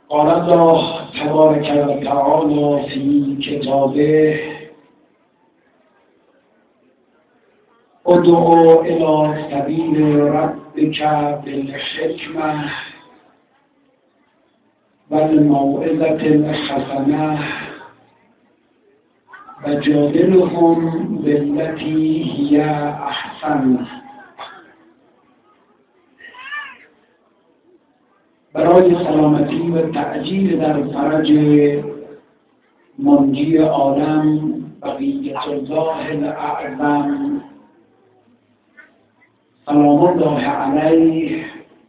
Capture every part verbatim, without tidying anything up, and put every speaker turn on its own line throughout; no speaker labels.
قال الله تبارك و تعالی فی کتابه ادعو الی سبیل ربک بالحکمة والموعظة الحسنة وجادلهم بالتي هي احسن. برای سلامتی و تعجیل در فرج منجی عالم بقیت الله الاعظم سلام الله علیه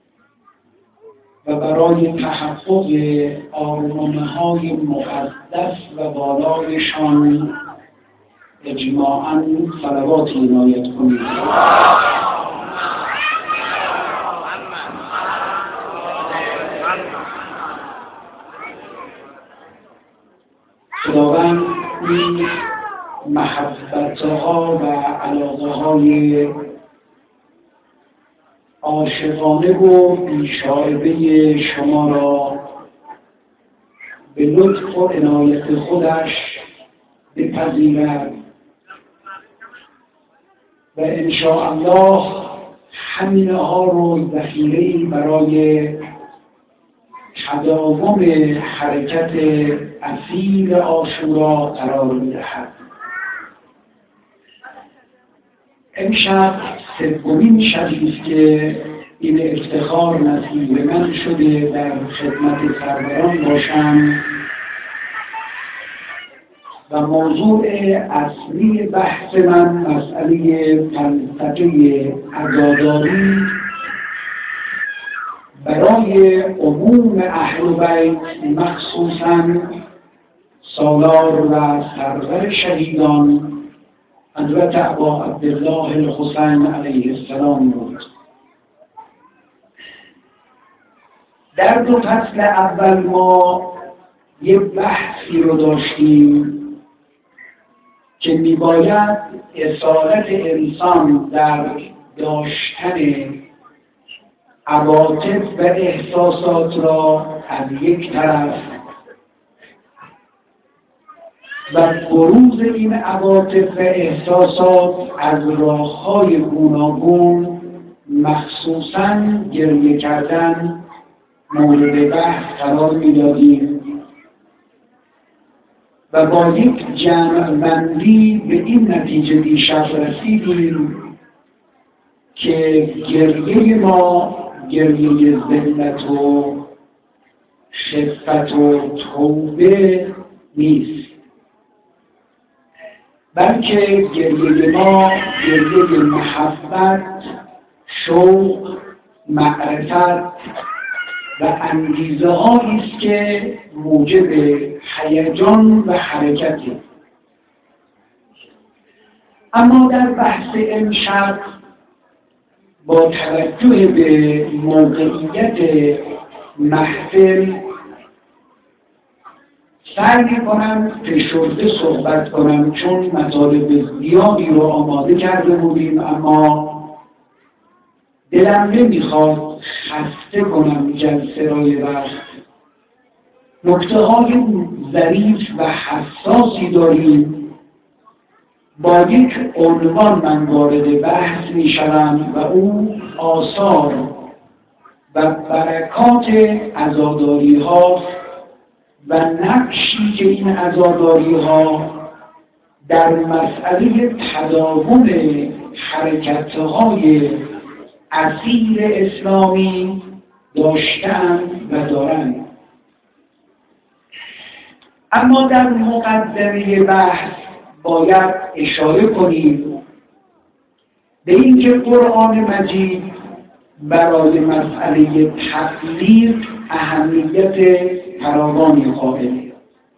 و برای تحقق آرمانه‌های مقدس و بالایشان اجماعاً صلوات عنایت کنید. خداوند این محبت‌ها و علاقه‌های عاشقانه و بی‌شایبه شما را به لطف و عنایت خودش بپذیرد و انشاءالله همینها رو ذخیره‌ای برای تداوم حرکت اصیل عاشورا قرار می‌دهد. امشب سومین شبی است که این افتخار نصیب من شده در خدمت سروران باشم و موضوع اصلی بحث من مسئله فلسفه عزاداری برای عموم اهل بیت، مخصوصاً سالار و سرور شهیدان حضرت ابا عبدالله الحسین علیه السلام بود. در دو فصل اول ما یک بحثی رو داشتیم که میباید اصالت انسان در داشتن عواطف و احساسات را از یک طرف و بروز این عواطف و احساسات از راه‌های گوناگون مخصوصاً گریه کردن مورد بحث قرار می‌دادیم و با یک جمع‌بندی به این نتیجه دیشب رسیدیم که گریه ما گریه ذلت و خفت و توبه نیست، بلکه گریه ما گریه محبت، شوق، معرفت و انگیزه هایی است که موجب هیجان و حرکتی. اما در بحث امشب با توجه به موقعیت محفل سعی می‌کنم فشرده صحبت کنم، چون مطالب زیادی رو آماده کرده بودیم اما دلم نمیخواد خسته کنم جلسه رای وقت. نکته های ظریف و حساسی داریم. با یک عنوان من وارد بحث میشوم و او آثار و برکات عزاداری ها و نقشی که این عزاداری ها در مسئله تداوم حرکت های اصیل اسلامی داشتند و دارند. اما در مقدمه بحث باید اشاره کنیم به اینکه قرآن مجید برای مسئله تبلیغ اهمیت فراوانی قائله.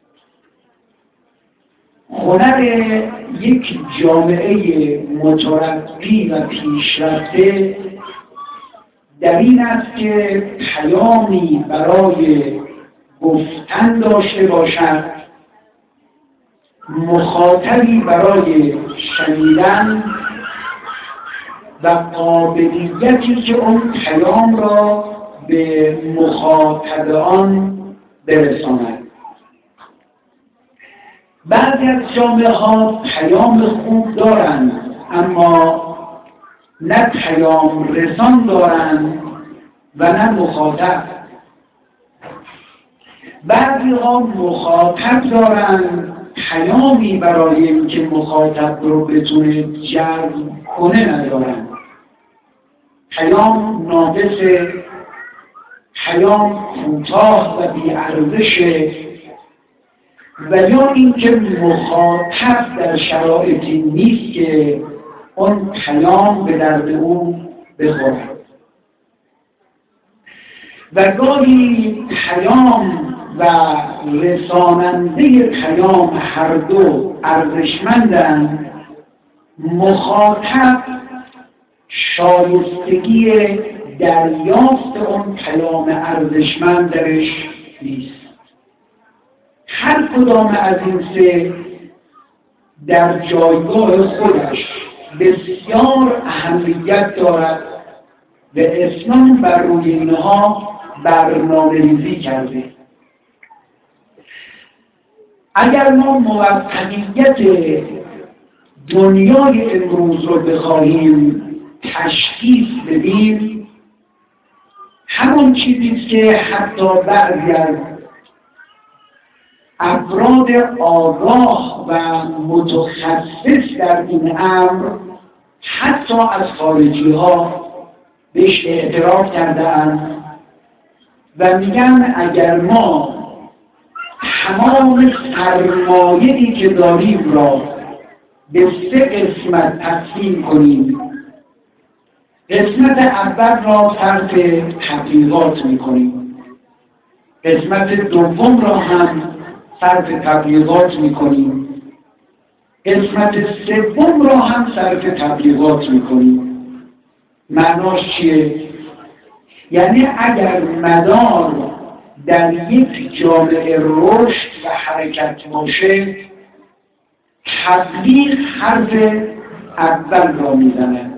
هنر یک جامعه مترقی و پیشرفته در این است که پیامی برای گفتن داشته باشد، مخاطبی برای شنیدن و قابلیتی که اون پیام را به مخاطب آن برساند. بعضی از جامعه ها پیام خوب دارند اما نه پیام رسان دارند و نه مخاطب. بعضی ها مخاطب دارند، پیامی برای اینکه مخاطب رو بتونه جلب کنه ندارند. پیام ناقصه، پیام کوتاه و بی‌ارزشه، و یا اینکه مخاطب در شرایطی نیست که اون پیام به درد او بخورد. و گاهی پیام و رساننده پیام هر دو ارزشمندند، مخاطب شایستگی دریافت اون پیام ارزشمند درش نیست. هر کدام از این سه در جایگاه خودش بسیار اهمیت دارد و اسلام بر روی اینها برنامه‌ریزی کرده. اگر ما موفقیت دنیای امروز رو بخواهیم تشخیص بدیم، همون چیزیست که حتی بعضی از افراد آگاه و متخصص در این امر حتی از خارجی ها بهش اعتراف کرده‌اند و میگن اگر ما تمام سرمایه‌ای که داریم را به سه قسمت تقسیم کنیم، قسمت اول را صرف تبلیغات میکنیم، قسمت دوم را هم صرف تبلیغات میکنیم، قسمت سوم را هم صرف تبلیغات میکنیم. معناش چیه؟ یعنی اگر مدار در یک جامعه رشد و حرکت باشه، تبلیغ حرف اول را میزند.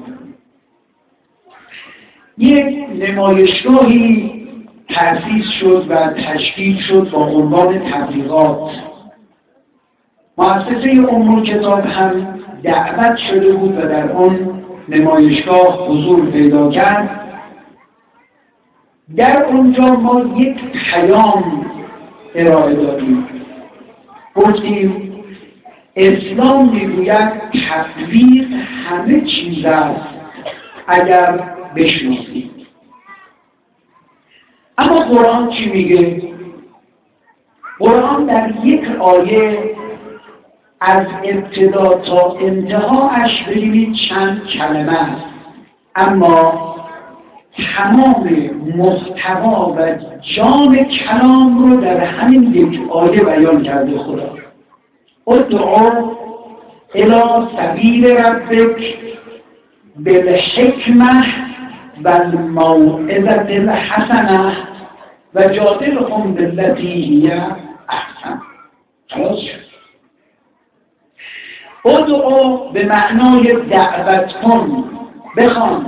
یک نمایشگاهی تأسیس شد و تشکیل شد با عنوان تبلیغات. مؤسسه ام کتاب هم دعوت شده بود و در آن نمایشگاه حضور پیدا کرد. در اونجا ما یک پیام ارائه دادیم، گفتیم اسلام میگوید تبلیغ همه چیز است اگر بشناسید. اما قرآن چی میگه؟ قرآن در یک آیه از ابتدا تا انتهاش ببینید چند کلمه است، اما تمام محتوا و جان کلام رو در همین یک آیه بیان کرده خدا. ادعو الی سبیل ربک بالحکمة والموعظة الحسنة و جادلهم بالتي هی احسن. خلاص شد. ادعو به معنای دعوت کن، بخوان.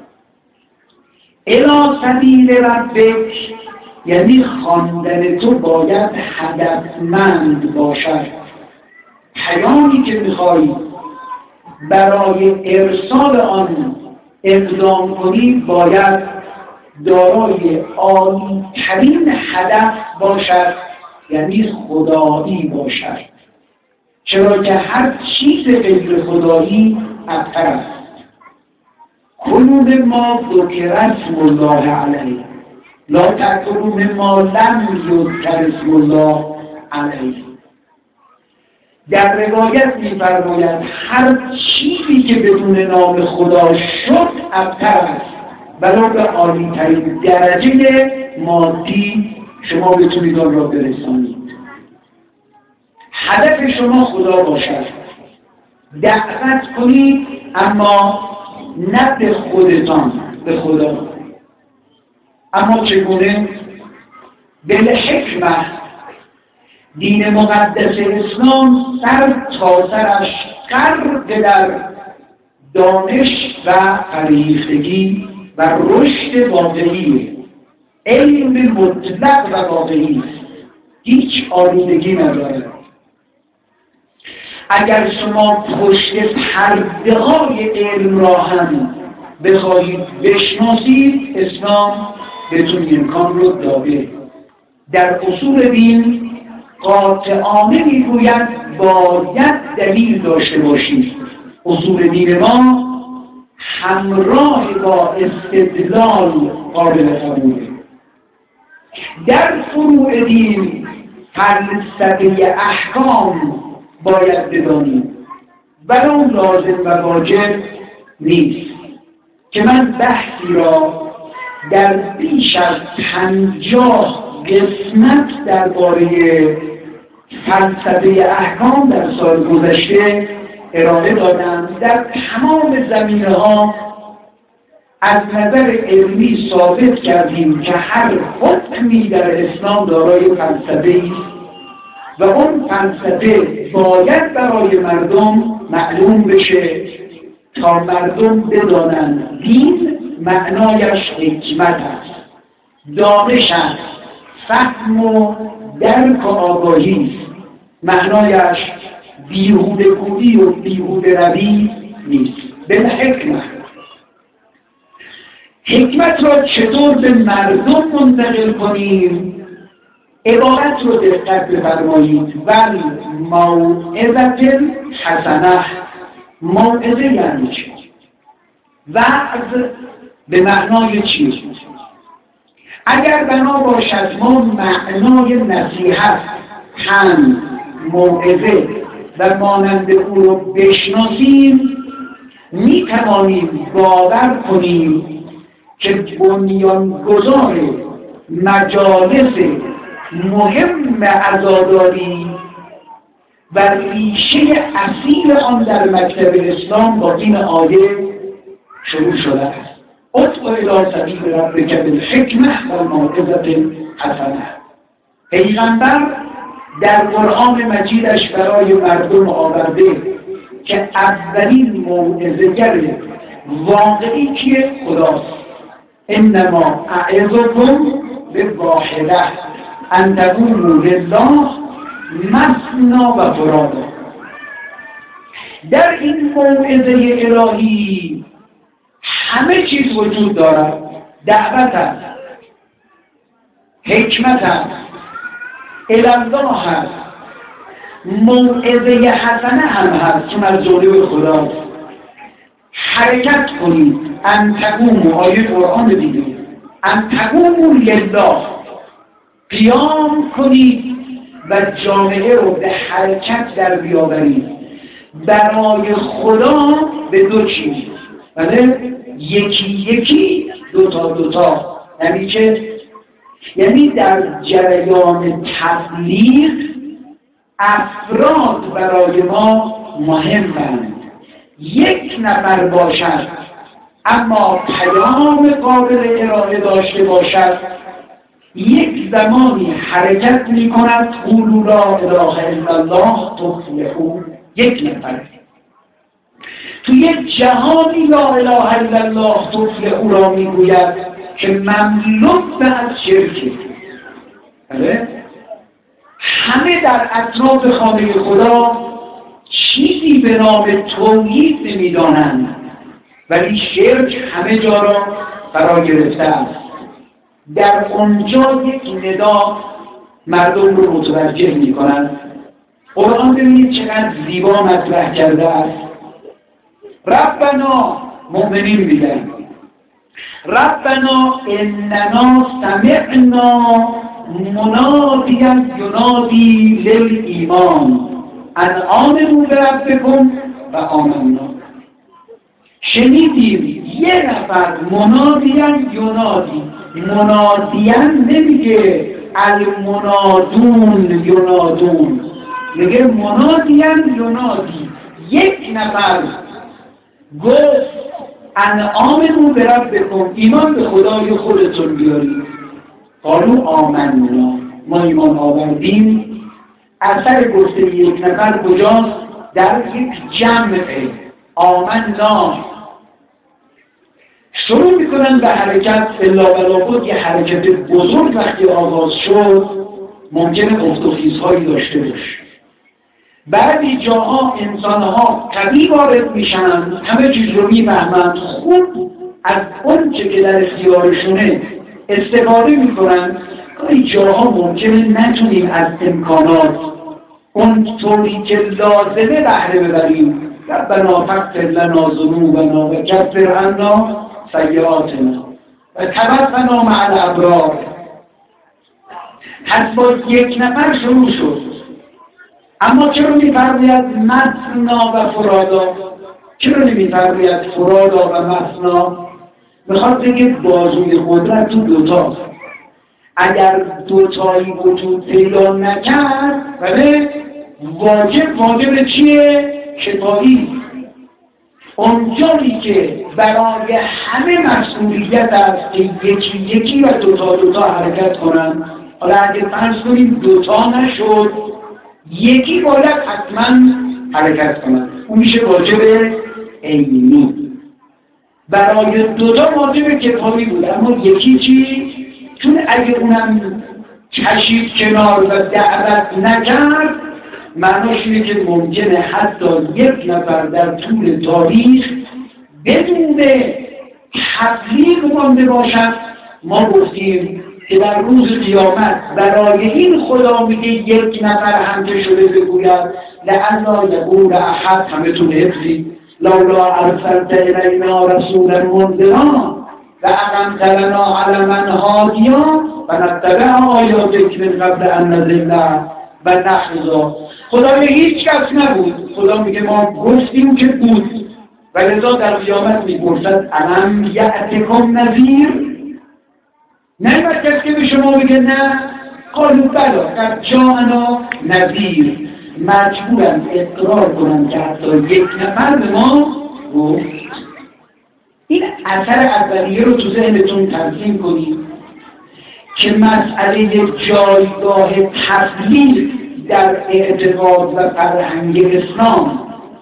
الی سبیل ربک یعنی خواندن تو باید هدفمند باشد. پیامی که میخوایی برای ارسال آن اقدام کنی باید دارای عالی‌ترین هدف باشد، یعنی خدایی باشد. چرا که هر چیز غیر خدایی ابتر است. کلوا مما ذکر اسم الله علیه لا تأکلوا مما لم یذکر اسم الله علیه. در روایت می‌فرماید هر چیزی که بدون نام خدا شد ابتر است، ولو به عالی‌ترین درجه مادی شما بتونید آن را برسانید. هدف شما خدا باشد، دعوت کنید اما نه به خودتان، به خدا. اما چگونه؟ بالحکمة. دین مقدس اسلام سر تا سرش غرق در دانش و فرهیختگی و رشد واقعی، علم مطلق و واقعی است. هیچ آلودگی نداره. اگر شما پشت پرده های علم را هم بخواهید بشناسید، اسلام بهتون امکان رو داده. در اصول دین قاطعانه میگوید باید دلیل داشته باشید. اصول دین ما همراه با استدلال قابل قبوله. در فروع دین فلسفه احکام باید بدانیم، ولو لازم و واجب نیست. که من بحثی را در بیش از پنجاه قسمت درباره فلسفه احکام در سال گذشته ارائه دادم. در تمام زمینه‌ها از نظر علمی ثابت کردیم که هر حکمی در اسلام دارای فلسفه است و اون فلسفه باید برای مردم معلوم بشه تا مردم بدانند دین معنایش حکمت است، دانش است، فهم و درک و آگاهی است. معنایش بیهوده گویی و بیهوده روی نیست. بالحکمت حکمت را چطور به مردم منتقل کنیم؟ عبارت رو دقت بفرمایید. ول موعظة حسنه. موعظه یعنی چی؟ وعظ به معنای چی؟ اگر بنا باشد ما معنای نصیحت، پند، موعظه و مانند او رو بشناسیم، می توانیم باور کنیم که بنیانگذار مجالس مهم عزاداری و ریشه اصیل آن در مکتب اسلام با این آیه شروع شده است. ادع الی سبیل ربک بالحکمة والموعظة الحسنة. پیغمبر در قرآن مجیدش برای مردم آورده که اولین موعظه‌گر واقعی که خداست. انما اعظکم بواحده ان تقوموا لله مثنی و فرادا. در این موعظه الهی همه چیز وجود دارد. دعوت است، حکمت است، الالله هست، موعظه حسنه هم هست چون از جانب خداست. حرکت کنید. ان تقوموا، آیه قرآن دیگه، ان تقوموا لله، قیام کنید و جامعه رو به حرکت در بیاورید برای خدا به دو چیز. بله؟ یکی یکی، دوتا دوتا. یعنی چه؟ یعنی در جریان تبلیغ افراد برای ما مهمند. یک نفر باشد اما پیام قابل ارائه داشته باشد، یک زمانی حرکت می کند. قولوا لا اله الا الله تفلحون. یک نفر تو یک جهانی لا اله الا الله تفلحون را می گوید که مملو از شرکه. بله؟ همه در اطراف خانه خدا چیزی به نام توحید نمی دانند، ولی شرک همه جا را فرا گرفته است. در اونجا یک ندا مردم رو متوجه می کنند. قرآن ببینید چقدر زیبا مطرح کرده است. ربنا، مؤمنین میگن ربنا اننا سمعنا منادیا ینادی للایمان ان آمنوا بربکم و آمنا. شنیدیم یه نفر منادیا ینادی. منادیا نمیگه المنادون ینادون، میگه منادیا ینادی. یک نفر گفت ان آمنوا بربکم، ایمان به خدای خودتون بیارید. قالوا آمنا، ما ایمان آوردیم. اثر گفته یک نفر کجاست؟ در یک جمعه. آمنا شروع میکنن به حرکت. الا بلا بود یه حرکت بزرگ وقتی آغاز شد ممکنه افت و خیزهایی داشته باشه. بعضی جاها انسانها قوی وارد میشن، همه چیز رو میفهمند، خوب از اون چه که در اختیارشونه استفاده میکنن. گاهی جاها ممکنه نتونیم از امکانات اون طوری که لازمه بهره ببریم. ربنا فاغفر لنا ذنوبنا و کفر عنا سیئاتنا و توفنا مع الابرار. پس با یک نفر شروع شد، اما چرا می‌فرماید مثنا و فرادا؟ چرا نمی‌فرماید فرادا و مثنا؟ میخواد بگه بازوی قدرت تو دوتاست. اگر دوتایی وجود پیدا نکرد، ولی واجب واجب چیه؟ کفایی. اونجایی که برای همه مسئولیت است که یکی یکی و دوتا دوتا حرکت کنن. حالا اگه فرض کنیم دوتا نشد، یکی باید حتما حرکت کنن، اون میشه واجب عینی. برای دوتا واجب کفایی بود، اما یکی چی؟ چون اگه اونم کشید کنار و دعوت نکرد، معناش اینه که ممکنه حتی یک نفر در طول تاریخ بدون تبلیغ مانده باشد. ما گفتیم که در روز قیامت برای این خدا میگه یک نفر هم که شده بگوید لعلا یقول احد، همه تون حفظید لولا ارسلت الینا رسولا منذرا و اقمت لنا علما هادیا و نتبع آیاتک من قبل ان نضل و نخزا. خدای هیچ کس نبود، خدا میگه ما گفتیم که بود و لذا در قیامت میپرسد الم یأتکم نذیر؟ نه بعد کسی که به شما بگه نه، قالوا بلا قد جاءنا نذیر، مجبورن اقرار کنن که حتی یک نفر به ما گفت. این اثر اولیه رو تو ذهنتون ترسیم کنید که مسئله جایگاه تبلیغ در اعتقاد و فرهنگ اسلام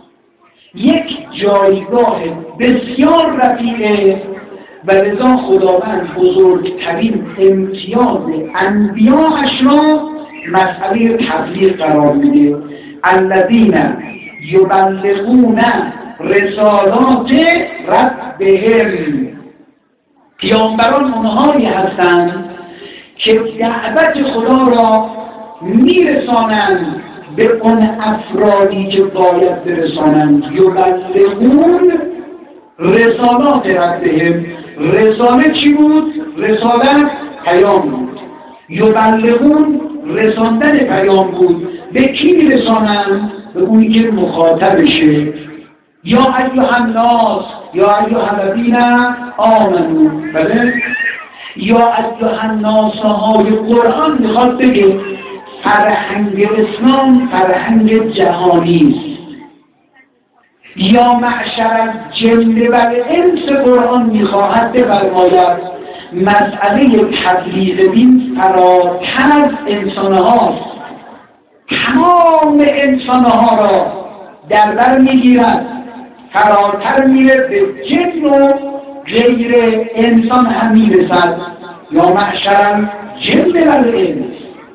یک جایگاه بسیار رفیعه و لذا خداوند بزرگترین امتیاز انبیاءش را مسئله تبلیغ قرار میده. الذین یبلغون رسالات ربهم، پیامبران اونهایی هستند که دعوت خدا را میرسانند به اون افرادی که باید برسانند. یبلغون رسالات ربهم، رساله چی بود؟ رسالت پیام بود. یبلغون رساندن پیام بود. به کی میرسانند؟ به اونی که مخاطبشه. یا ایها الناس، یا ایها الذین آمنو، بله؟ یا ایها الناس های قرآن میخواد بگه فرهنگ اسلام فرهنگ جهانی است. یا معشر الجن و الانس قرآن میخواهد بفرماید مسئله تبلیغ دین فراتر از انسانهاست، تمام انسانها را در بر میگیرد، فراتر میره به جن و غیر انسان هم میرسد. یا معشر الجن و الانس،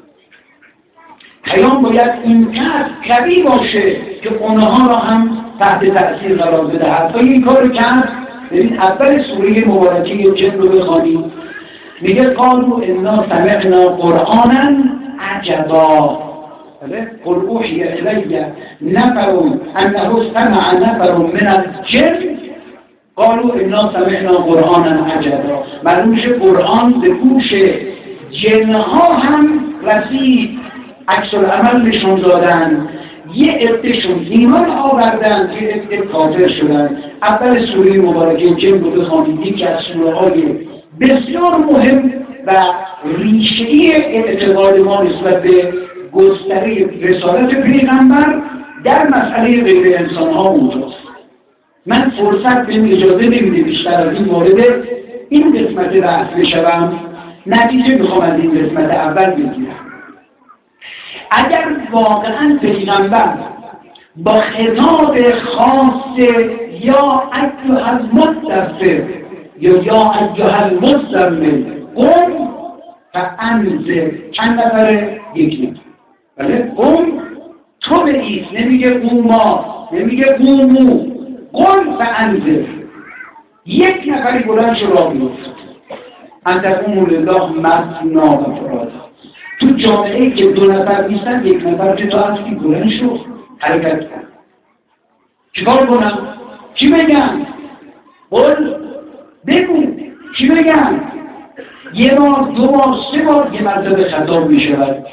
پیام باید اینقدر قوی باشه که اونها را هم تحت تأثیر قرار بدهد. و این کار کرد. ببین اول سوره مبارکه جن رو بخوانید، میگه قالوا انا سمعنا قرآنا عجبا، قل اوحی الی نفر انه استمع نفر من الجن قالوا انا سمعنا قرآنا عجبا. معلوم میشه قرآن به گوش جنها هم رسید، عکس العمل نشون دادن، یه عده‌شون ایمان آوردن، یه عده کافر شدن. اول سوره مبارکه جن رو بخوانید، یکی از سوره‌های بسیار مهم و ریشه‌ای اعتقاد ما نسبت به گستره رسالت پیغمبر در مسئله غیر انسان‌ها اونجاست. من فرصت بهم اجازه نمیده بیشتر از این وارد این قسمت بحث بشوم، نتیجه میخوام از این قسمت اول بگیرم. اگر واقعا پیغمبر با خطاب خاص یا ایها المدثر یا یا ایها المزمل قم فانذر چند نفره؟ یک نفر. بله قوم تو بئیس، نمیگه قوما، نمیگه قومو، قل فانذر. یک نفری بلند شو راه بیفت. ان تقوموا لله مثنا و فرادا. تو جامعه که دو نفر نیستن، یک نفر که تو هستی بلند شو حرکت کن. چیکار کنم؟ چی بگم؟ قل بگو چی بگم؟ یه بار دو بار سه بار یه مرتبه خطاب می شود.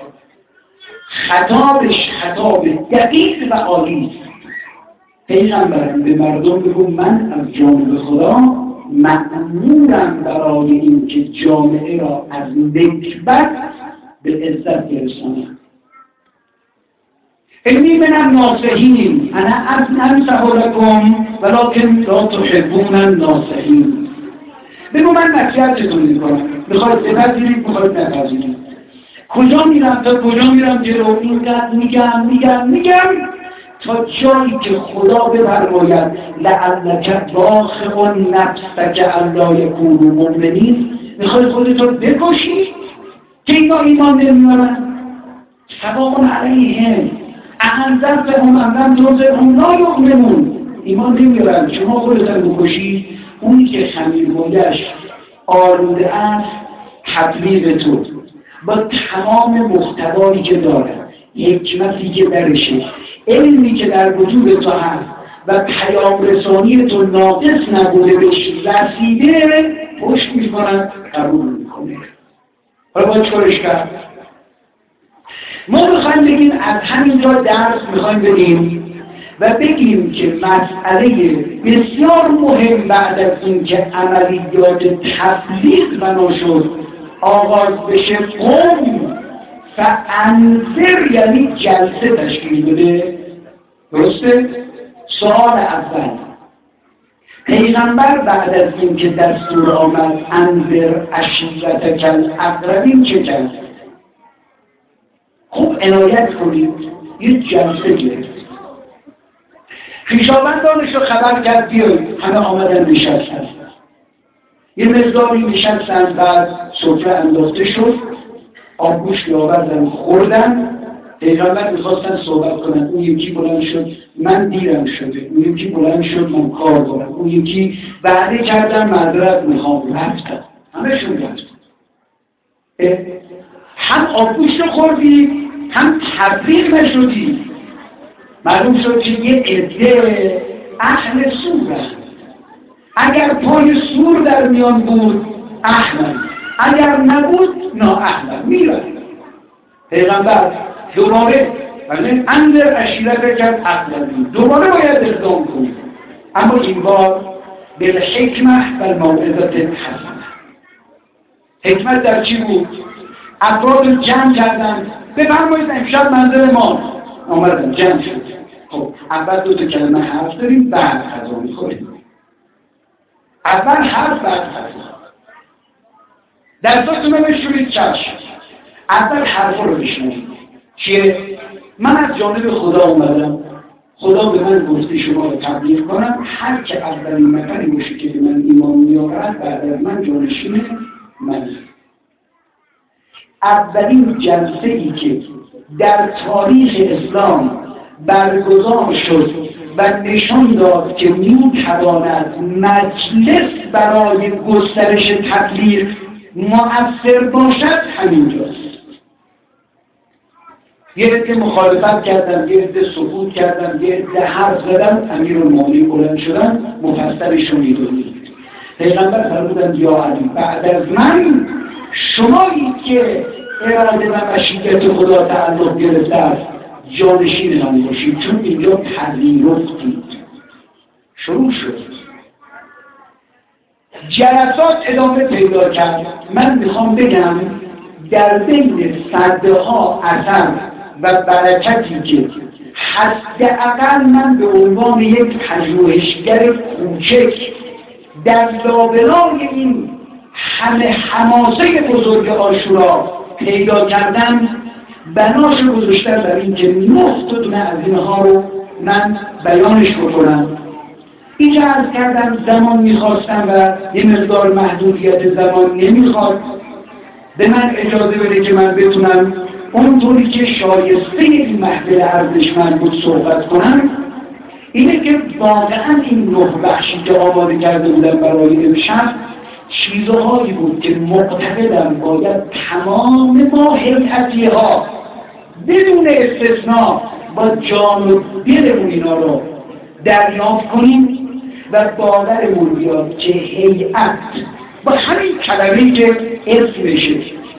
خطابش خطاب دقیق و عالی است. پیغمبرم به مردم بگو من از جانب خدا مأمورم برای این که جامعه را از نکبت به عزت برسانم. اینی من الناصحین انا انصح لکم ولکن لا تحبون الناصحین. بگو من نصیحتتون میکنم، میخواید بپذیرید میخواید نپذیرید. کجا میرم تا کجا میرم جلو اینقدر میگم میگم میگم تا جایی که خدا بفرماید لعلک باخع نفسک الا یکونوا مؤمنین. میخوای خودتو بکشی که اینا ایمان نمیارن؟ سواء علیهم اانذرتهم ام لم تنذرهم لا یؤمنون. ایمان نمیارن. شما خودتون بکشی، اونی که خمیرگویش آلوده است تبلیغ تو با تمام محتوایی که داره، حکمتی که درشه، علمی که در وجود تو هست و پیام رسانی تو ناقص نبوده بهش رسیده، پشت میکنن قبول میکنه. حالا باید چورش کرد؟ ما میخوایم بگیم از همینجا درس میخوایم بگیم و بگیم که مسئله بسیار مهم بعد از این که عملیات تبلیغ بنا شد آغاز بشه، قوم فانذر یعنی جلسه تشکیل بده. درسته؟ سوال اول، پیغمبر بعد از این که دستور آمد انذر عشیرتک الاقربین چه کرد؟ خوب عنایت کنید، یه جلسه گرفت. خویشاوندانش رو خبر کرد بیایید، همه آمدن نشستن. یه مقداری نشستن، بعد سفره انداخته شد، آبگوشت آوردن خوردن. پیغمبر میخواستن صحبت کنن. اون یکی بلند شد من دیرم شده، اون یکی بلند شد من کار دارم، اون یکی وعده کردن معذرت میخوام، رفتن. همه‌شون رفتن. هم آبگوشت خوردی هم تبلیغ نشدی. معلوم شد که یه عده اهل سورن. اگر پای سور در میان بود احمد، اگر نبود نا احمد میرن. پیغمبر دوباره ولی انذر عشیرتک الاقربین دوباره باید اقدام کنید، اما این بار بالحکمة و الموعظة الحسنة. حکمت در چی بود؟ افراد جمع کردن، بفرمایید امشب منظر ما آمدن، جمع شد. خب اول دو تا کلمه حرف داریم، بعد غذا میخوریم. اول حرف بعد غذا. دستاتون رو بشورید چشم. اول حرف رو بشنوید که من از جانب خدا اومدم، خدا به من گفته شما رو تبلیغ کنم، هر که اولین نفری باشه که به من ایمان میآورد بعد از من جانشین منه. اولین جلسه ای که در تاریخ اسلام برگزار شد و نشان داد که میتواند مجلس برای گسترش تبلیغ مؤثر باشد همینجاست. یه عده مخالفت کردن، یه عده سکوت کردن، یه عده حرف زدن، امیرالمومنین بلند شدن، مفسرش رو میدونید. پیغمبر فرمودند یا علی بعد از من شمایید که اراده و مشیت خدا تعلق گرفته است، جانشین من باشید، چون اینجا پذیرفتید. شروع شد جلسات ادامه پیدا کرد. من میخوام بگم در بین صدها اثر و برکتی که حداقل من به عنوان یک پژوهشگر کوچک در لابلای این همه حماسه بزرگ عاشورا پیدا کردم، بناش گذاشتن در این که نه تا دونه از اینها رو من بیانش بکنم. اینجا عرض کردم زمان میخواستم و یه مقدار محدودیت زمان نمیخواد. به من اجازه بده که من بتونم اونطوری که شایسته این محفل ارزشمند بود صحبت کنم، اینه که واقعا این نه بخشی که آماده کرده بودم برای امشب چیزهایی بود که معتقدم باید تمام ما هیئتی ها بدون استثناء با جان و دلمون اینا رو دریافت کنیم و باورمون بیاد که هیئت با همین کلمه‌ای که اسمشه،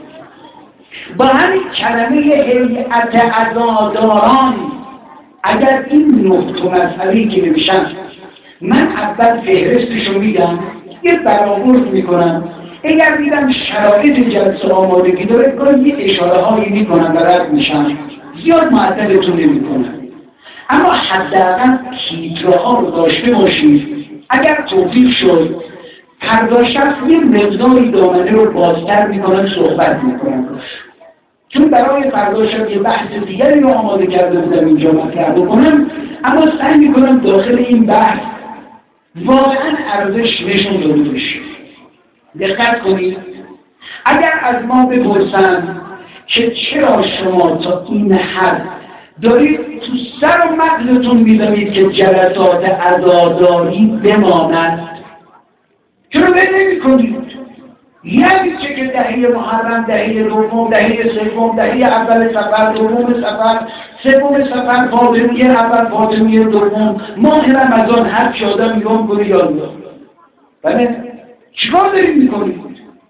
با همین کلمه هیئت عزاداران، اگر این نقطه مسئله‌ای که نمیشن من اول فهرستشو میدم، یه برآورد میکنم، اگر دیدم شرایط جلسه آمادگی داره کنم یه اشاره هایی میکنم و رد میشم، زیاد معطلتون نمیکنم، اما حداقل تیتره ها رو داشته باشید. اگر توفیق شد فردا شب یه مقداری دامنه رو بازتر میکنم صحبت میکنم، چون برای فردا شب یه بحث دیگری رو آماده کرده بودم اینجا مطرح بکنم، اما سعی میکنم داخل این بحث واقعا ارزش نشون داده بشه. دقت کنید، اگر از ما بپرسن که چرا شما تا این حد دارید تو سر و مغزتون می‌دانید که جلسات عزاداری بماند، چرا بل نمی کنید؟ یعنی چه که دهه محرم، دهه دوم، دهه سوم، دهه اول سفر، دوم سفر، سوم سفر، فاطمیه اول، فاطمیه دوم، ماه رمضان هر چه آدم میگم کنه یاد دار. بله؟ چیکار دارید میکنید؟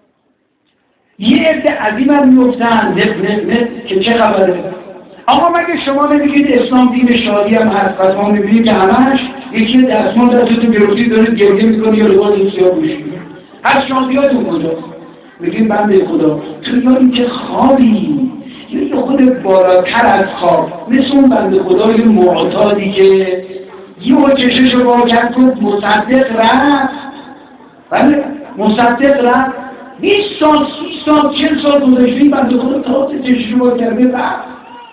یه عده عظیم هم میفتن نف نف نف که چه خبره؟ آقا مگه شما نمیگید اسلام دین شادی هم هست؟ پس ما میبینید که همش یکی دستمان دستتون گرفتی دارید گریه میکنی یا لباس سیاه پوشید. هر شادیاتون کجاست؟ میگیم بنده خدا تو یاری که خوابی یه خود بالاتر از خواب، مثل اون بنده خدای معتادی که یه چشش رو با کرد گفت مصدق رفت. بله مصدق رفت بیست سال سی سال چل سال گذاشتی بنده خدا تا چشش رو با کرده رفت.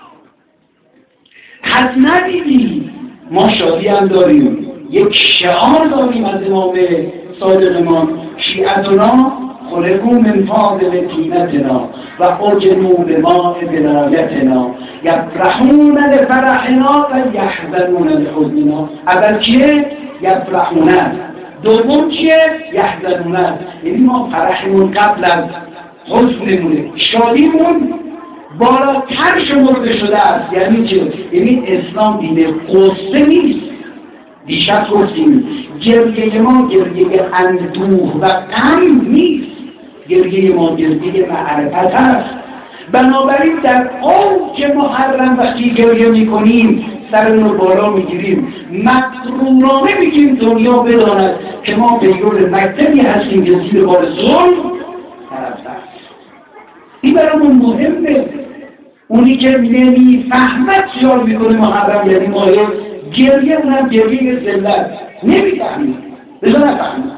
پس ندیدی ما شادی هم داریم، یک شعار داریم از امام صادقمان، شیعتنا خلقو من فاضل طینتنا و اجنو به ماء ولایتنا یفرحون لفرحنا و یحزنون لحزننا. اول چیه؟ یفرحون. دوم چیه؟ یحزنون. یعنی ما فرحمون قبل از حزنمونه، شادیمون بالاتر شمرده شده است. یعنی چه؟ یعنی اسلام دین قصه نیست. دیشب گفتیم گریه ما گریه اندوه و غم نیست، گریه ما گریه معرفت است. بنابراین در اوج محرم وقتی گریه میکنیم سرمون رو بالا میگیریم، مقرونانه میگیم دنیا بداند که ما پیرو مکتبی هستیم که زیر بار ظلم طرف است. این برامون مهمه. اونی که نمیفهمد خیال میکنه محرم یعنی مایه گریه، اونم گریه ذلت نمیفهمید. بذار نفهمید.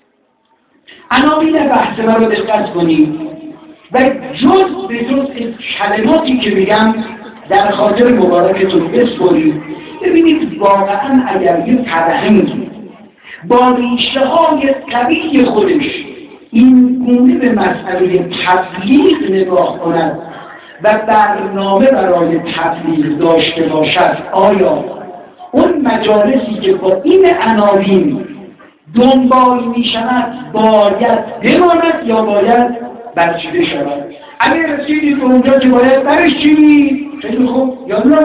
عناوین بحث من رو دقت کنید و جز به جز کلماتی که میگم در خاطر مبارکتون بسپرید. ببینید واقعا اگر یه فرهنگی با ریشه های قوی خودش این گونه به مسئله تبلیغ نگاه کند و برنامه برای تبلیغ داشته باشد، آیا اون مجالسی که با این عناوین دنبال می شود باید بماند یا باید برچیده شود؟ اگر رسیدید به اونجا که باید برش چیدید خیلی خوب، یا نه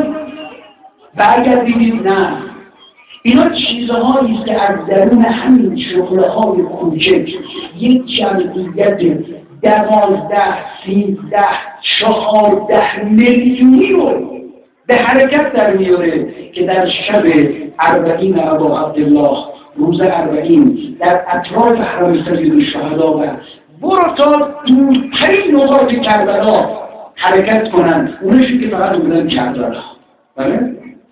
برگردید نه. اینا چیزهایی که از درون همین شغلهای کوچک یک جمعیت دوازده سیزده چهارده میلیونی رو به حرکت در میاره که در شب اربعین ابا عبدالله، روز اربعین در اطراف حرم سید الشهدا و برو تا دورترین نقاط کربلا حرکت کنند. اونشی که فقط بودن کربلا. بله؟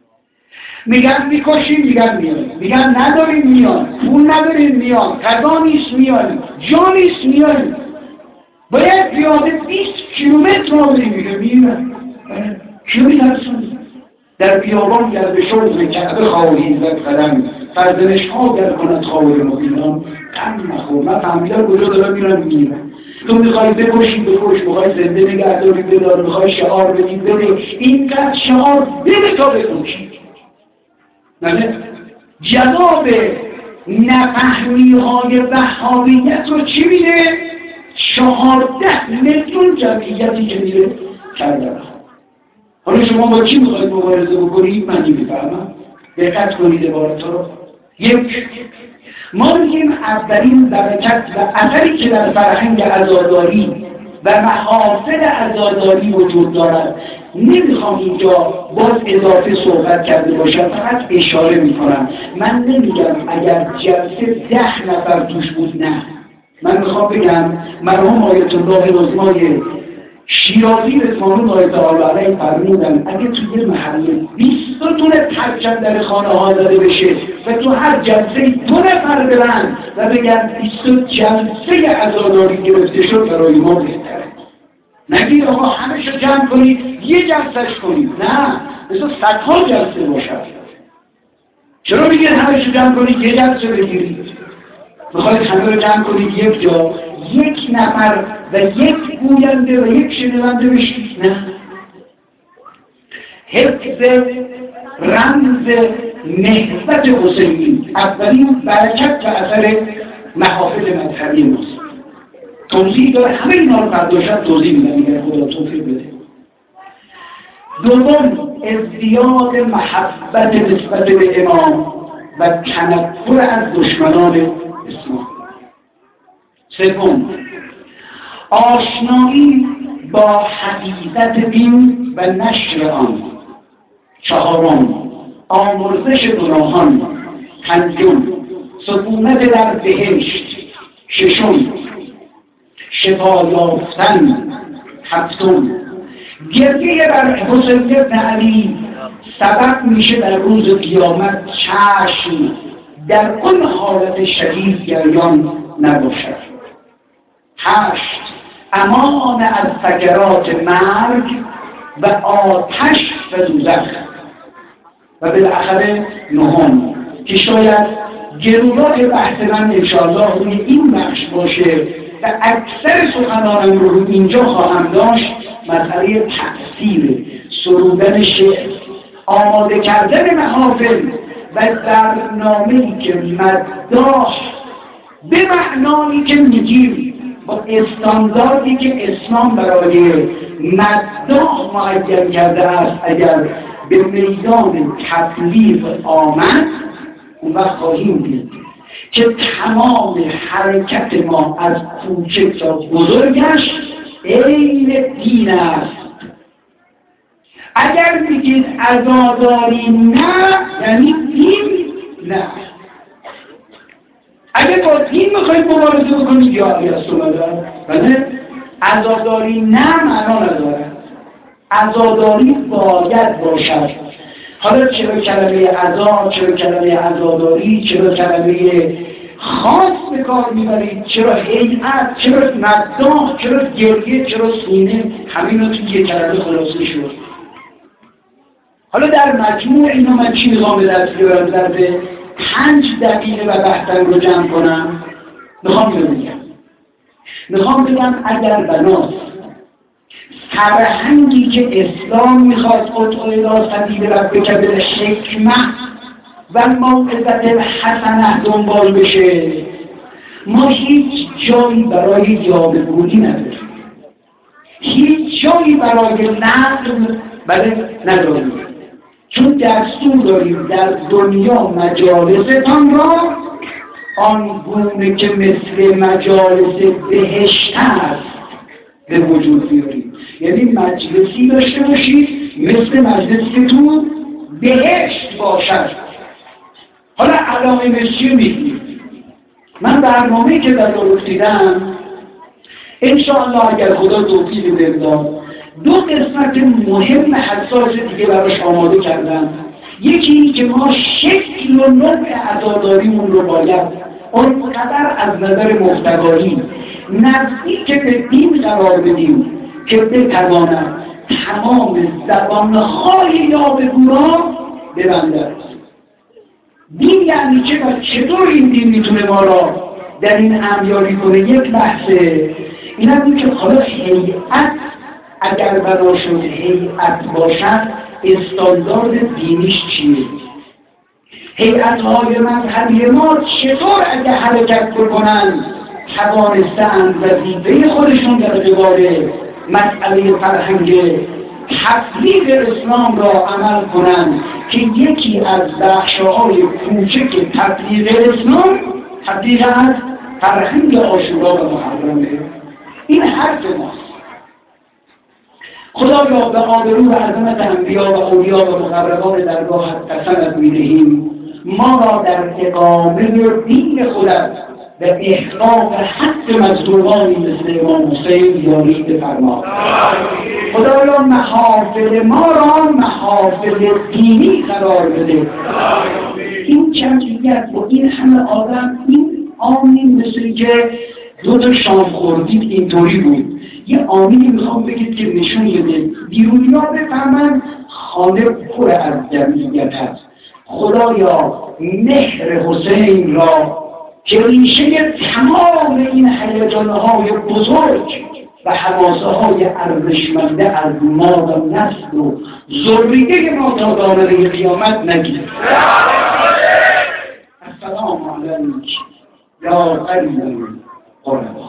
میگن میکشیم، میگن میان، میگن نداریم میان، پول نداریم میان، غذا نیست میان، جا نیست میان، باید پیاده بیست کیلومتر را بریم. میگه میان کیلومتر هستند در بیابان گرد شوز کعبه خواهید و قدم فرزنش ها گر کند خواهر مبینان قم نخور. من فهمیدم کجا دارم میرم میرم. تو میخوای بکشی بکش، میخوای زنده نگهداری بدار، میخوای شعار بدی بده، اینقدر شعار بده تا بکشی. نه جواب نفهمی های وهابیت رو چی میده؟ چهارده میلیون جمعیتی که میره کربلا. حالا شما با چی میخواید مبارزه بکنید؟ من نمیفهمم. دقت کنید عبارت رو. یک، ما میگیم اولین برکت و اثری که در فرهنگ عزاداری و محافل عزاداری وجود دارد، نمیخوام اینجا باز اضافه صحبت کرده باشم، فقط اشاره میکنم. من نمیگم اگر جلسه ده نفر توش بود، نه، من میخوام بگم مرحوم آیت الله رضمای شیرازی رضوان الله تعالی علیه فرمودن اگه توی محله بیست دونه پرچم در خانه ها داده بشه و تو هر جلسه دو نفر برن و بگن بیست جلسه عزاداری گرفته شد، برای ما بهتره. نگید آقا همه شو جمع کنید یه جلسهش کنید، نه، مثل صدها جلسه باشد. چرا میگید همه شو جمع کنید یه جلسه بگیرید؟ میخواید همه رو جمع کنید یک جا، یک نفر و یک گوینده و یک شنونده بشید؟ نه. حفظ رمز نهضت حسینی اولین برکت و اثر محافل مذهبی ماست. توضیح داره، همه اینا رو برداشتن توضیح میدن اگر خدا توفیق بده. دوم، ازدیاد محبت نسبت به امام و تنفر از دشمنان اسلام. سوم، آشنایی با حقیقت دین و نشر آن. چهارم، آمرزش گناهان. پنجم، سکونت در بهشت. ششم، شفا یافتن. هفتم، گریه بر حسین بن علی سبب میشه در روز قیامت چشم در اون حالت شدید گریان نباشد. هشت، امان از سکرات مرگ و آتش و دوزخ. و بالاخره نهم که شاید گروگاه بحث من انشاءالله روی این بخش باشه و اکثر سخنانم رو, رو اینجا خواهم داشت، مسئله تأثیر سرودن شعر، آماده کردن محافل و برنامه‌ای که مداح به معنایی که میگیم با استانداردی که اسلام برای مداح معین کرده است، اگر به میدان تکلیف آمد، اون وقت خواهیم دید که تمام حرکت ما از کوچک تا بزرگش عین دین است. اگر میگید عزاداری نه، یعنی دین نه. اگر با دین میخواید مبارزه بکنید یا علی السلام، بله، عزاداری نه معنا نداره. عزاداری باید باشد. حالا چرا کلمه عزا، چرا کلمه عزاداری، چرا کلمه خاص به کار میبرید، چرا هیئت، چرا مداح، چرا گریه، چرا سینه، همین رو توی یک کلمه خلاصه شد. حالا در مجموع اینو من چی میخوام به دست بیارم؟ در به پنج دقیقه و بحثم رو جمع کنم. میخوام بگم میخوام بگم اگر بناست فرهنگی که اسلام میخواد ادعو الی سبیل ربک بالحکمة و موعظة الحسنة دنبال بشه، ما هیچ جایی برای یاوه‌گویی نداریم، هیچ جایی برای نقل بله نداریم، چون دستور داریم در دنیا مجالستان را آنگونه که مثل مجالس بهشت است به وجود بیاریم. یعنی مجلسی داشته باشید مثل مجلسی که تو بهشت باشد. حالا علامه مسیح میگید من برنامه‌ای که در رو دیدم انشاءالله اگر خدا توفیق بده دو قسمت مهم حساس دیگه براش آماده کردم. یکی این که ما شکل و نوع عزاداریمون رو باید اونقدر از نظر محتوایی نزدیک به دین قرار بدیم که بتواند تمام زبانهای یاوه‌گو را ببندد. دین یعنی چه و چطور این دین میتونه ما را در این امیاری کنه؟ یک بحثه. این هم بود که حالا هیئت اگر بنا شد هیئت باشد استاندارد دینیش چیه؟ هیئت‌های مذهبی ما چطور اگر حرکت بکنن توانستند وظیفه خودشون در قبال مسئله فرهنگ تبلیغ اسلام را عمل کنند که یکی از بخش‌های کوچک تبلیغ اسلام تبلیغ از فرهنگ عاشورا و محرمه. این حرف ماست. خدایا به آبرو و عظمت انبیا و اولیا و مقربان درگاهت قسمت می‌دهیم ما را در اقامه دین خودت و احقاق حق مظلومانی مثل امام حسین یاری بفرما. خدایا محافل ما را محافل دینی قرار بده. این جمعیت و این همه آدم این آمین مثل که دو تا شام خوردید اینطوری بود. یه آمینی میخوام بگید که نشون بده بیرونی ها بفهمن خانه پر از جمعیت هست. خدایا مهر حسین را که ریشه تمام این هیجان‌های بزرگ و حماسه های ارزشمنده از ما و نسل و ذریه ما تا دامنه قیامت نگیر. السلام علیک یا قریب قربا.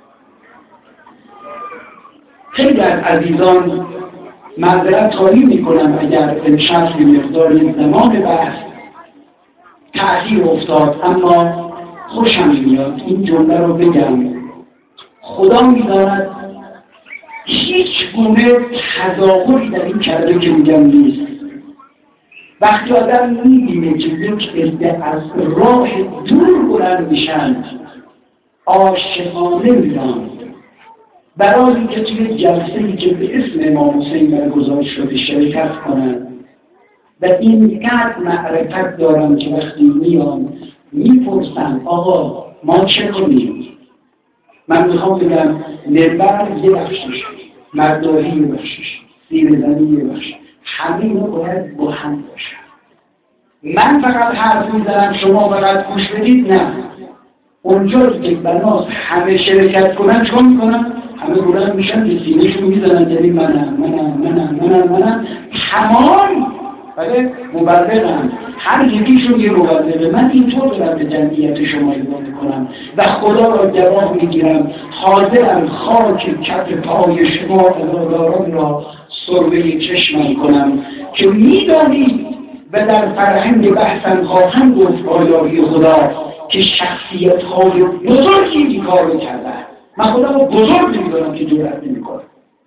خیلی از عزیزان معذرت خواهی میکنم اگر امشب به مقدار زمان بحث تأخیر افتاد، اما خوشم میاد این جمله رو بگم. خدا می‌داند هیچ گونه تظاهری در این کرده که میگم نیست. وقتی آدم میبینه که یک عده از راه دور بلند میشن عاشقانه میرن برای اینکه توی جلسه‌ای که به اسم امام حسین برگزار شده شرکت کنند و اینقدر معرفت دارن که وقتی میان میپرسن آقا ما چه کنیم؟ من میخوام بگم منبر یه بخشش، مرداری یه بخشش، سینه‌زنی یه بخشش، همه اینا باید با هم باشن. من فقط حرف میزنم شما فقط گوش بدید؟ نه. اونجایی که بناس همه شرکت کنن چون میکنن؟ همه بلند میشن که سینه‌شون میزنن یعنی منم منم منم منم منم تمام بله مبلغم، هر یکیشون یه مبلغه. من اینطور دارم به جمعیت شما اضافه کنم و خدا را گواه میگیرم حاضرم خاک کف پای شما عزاداران را سربه چشمم کنم که میدانید و در فرهنگ بحثم خواهم گفت آیاری خدا که شخصیت های بزرگی این کار رو کردن. من خدا رو بزرگ نمیدانم که جرأت نمیکنم.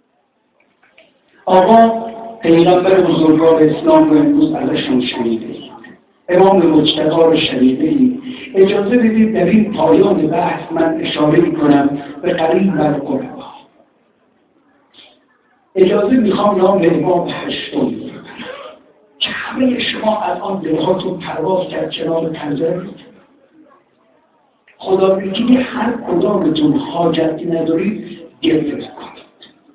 آقا پیغمبر بزرگوار اسلام رو امروز ازشون شنیده، امام مجتبی رو شنیده. اجازه بدید در این پایان بحث من اشاره میکنم به قریب بر قربا. اجازه میخوام نام امام هشتم که همه شما الان دلهاتون پرواز کرد کنار پنجره. خدا میگه هر کدامتون حاجتی ندارید گرفت کنید.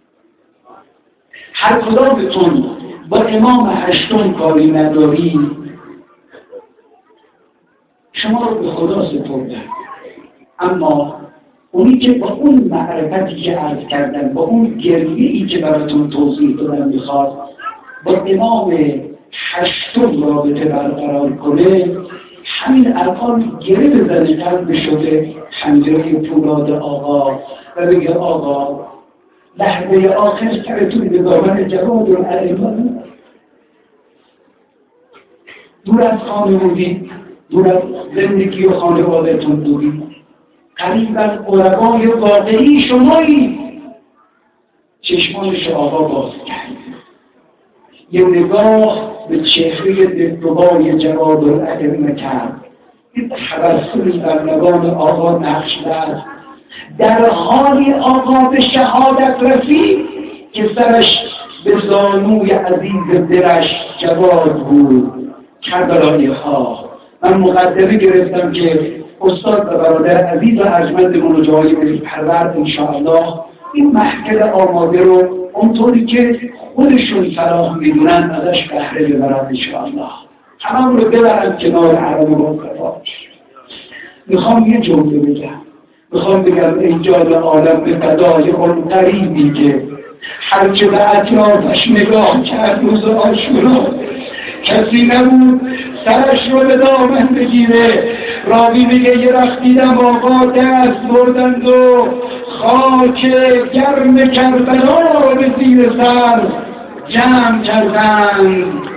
هر کدامتون با امام هشتم کاری ندارید شما رو به خدا سپردن. اما اونی که با اون معرفتی که عرض کردن، با اون گریه‌ای که براتون توضیح دادم میخواد با امام هشتم رابطه برقرار کنه، همین الان گره بزنه قلب شده حنجره پولاد آقا و بگه آقا لحظه آخر سرتون به دامن جواد الایمان، دور از خانوادگی، دور از زندگی و خانواده‌تون بودید، قریب از قربای واقعی شمایی. چشمانش آقا باز کرد، یه نگاه به چهره دلربای جواد الایمان کرد. این تبسمی بر لبان آقا نقش بست. در حالی آقا به شهادت رسید که سرش به زانوی عزیز دلش جواد بود. کربلایی ها، من مقدمه گرفتم که استاد و برادر عزیز و ارجمند منو جای ملی پرورد انشاءالله این محفل آماده رو اونطوری که خودشون صلاح میدونن ازش بهره ببرن انشاءالله. همه رو ببرن کنار حرم مصطفی. میخوام یه جمله بگم. میخوام بگم ایجاد عالم به فدای اون قریبی که هرچه به اطرافش نگاه کرد روز عاشورا کسی نبود سرش رو به دامن بگیره. راوی میگه یه وقت دیدم آقا دست بردند و خاک گرم کربلا به زیر سر جمع کردند.